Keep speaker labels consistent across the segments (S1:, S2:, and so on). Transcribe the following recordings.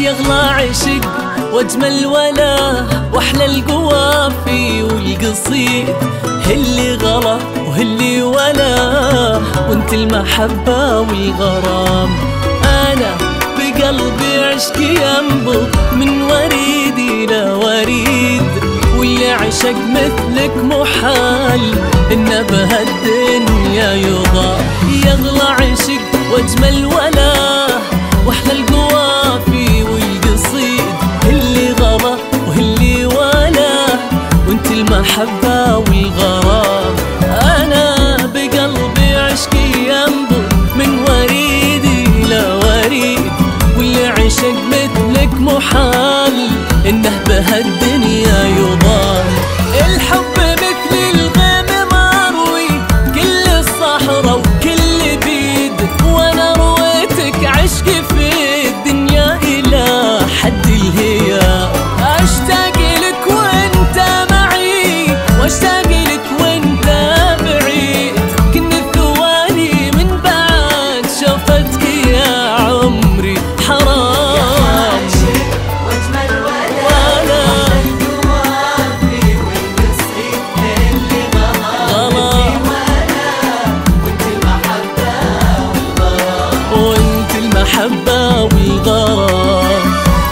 S1: يغلى عشق واجمل ولا واحلى القوافي والقصيد، هاللي غلا وهاللي ولا، وانت المحبة والغرام. انا بقلبي عشقي ينبض من وريد الى وريد، واللي عشق مثلك محال انه بهالدنيا يضاع. يغلى عشق واجمل ولا واحلى القوافي والقصيد، اللي غلا واللي ولا، وانت المحبة والغرام. انا بقلبي عشقي ينبض من وريد الى وريد، واللي عشق مثلك محال انه بهالدنيا يضام. الحب مثل الغيم مروي كل الصحراء وكل بيد، وانا رويتك عشقي في الدنيا الى حد الهيام. اشتاق لك وانت معي واشتاق لك وانت بعيد، كن الثواني من بعد شوفتك يا عمري حرام. المحبة والغرام.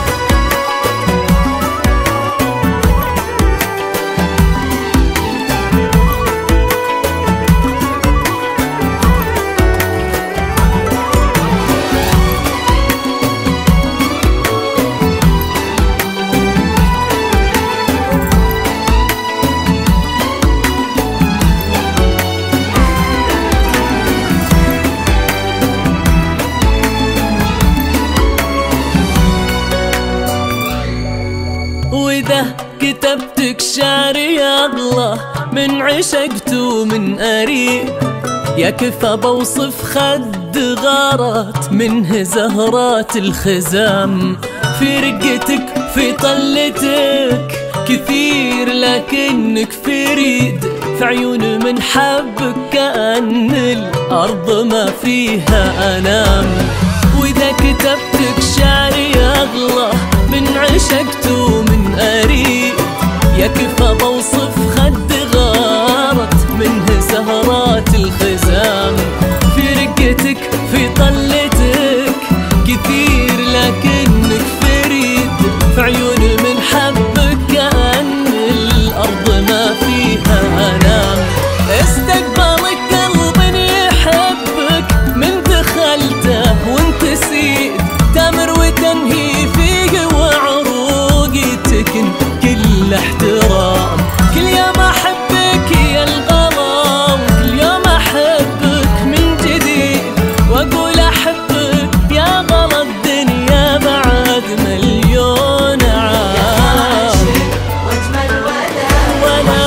S1: وإذا كتبتك شعري أغلى من عشقت ومن أريد، يا كفى بوصف خد غارات منه زهرات الخزام. في رقتك في طلتك كثير لكنك فريد، في عيون من حبك كأن الأرض ما فيها أنام. وإذا كتبتك شعري أغلى من عشقت ومن أريد، يا كفى بوصف خد غارت منه زهرات الخزام. في رقتك في طلتك كثير لكنك فريد، في عيون من حبك كأن الأرض ما فيها أنام. استقبلك قلب يحبك من دخلته وانت سيد، تمر وتنهي فيه وعروقي تكن كل احترام. كل يوم احبك يا الغلا وكل يوم احبك من جديد، واقول احبك يا غلا الدنيا بعد مليون عام. يا عاشق واجمل ولا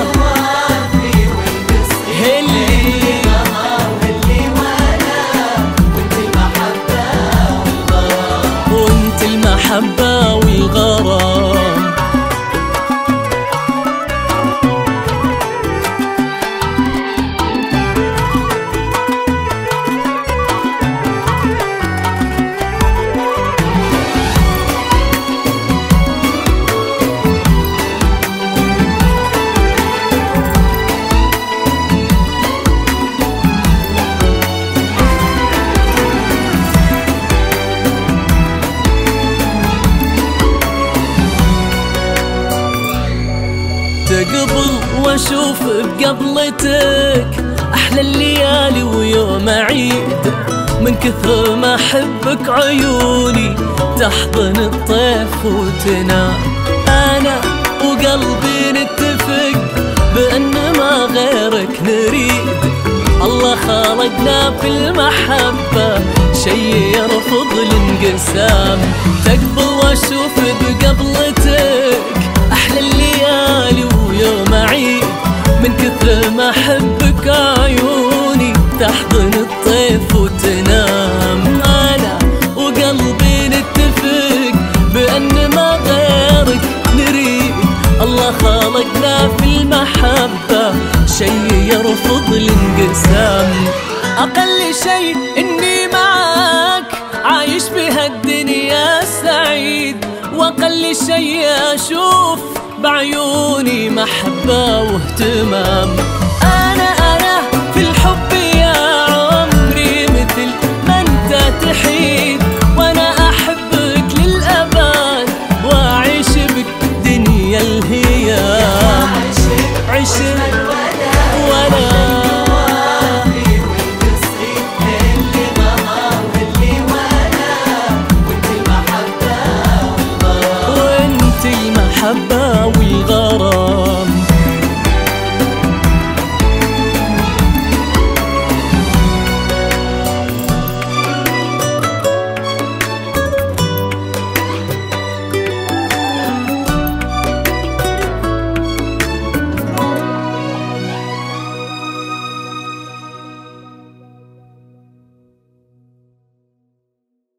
S1: وافي والقصيد، اللي غلا واللي ولا، وانت المحبة والغرام. وانت المحبة والغرام. تقبل واشوف بقبلتك احلى الليالي ويوم عيد، من كثر ما احبك عيوني تحضن الطيف وتنام. انا وقلبي نتفق بان ما غيرك نريد، الله خلقنا في المحبة شي يرفض الانقسام. تقبل واشوف بقبلتك احلى الليالي ويوم عيد، من كثر ما احبك عيوني تحضن الطيف وتنام. انا وقلبي نتفق بان ما غيرك نريد، الله خلقنا في المحبة شي يرفض الانقسام. اقل شي اني معاك عايش بهالدنيا سعيد، وأقل شي أشوف بعيوني محبة واهتمام. أنا في الحب يا عمري مثل ما أنت تحيي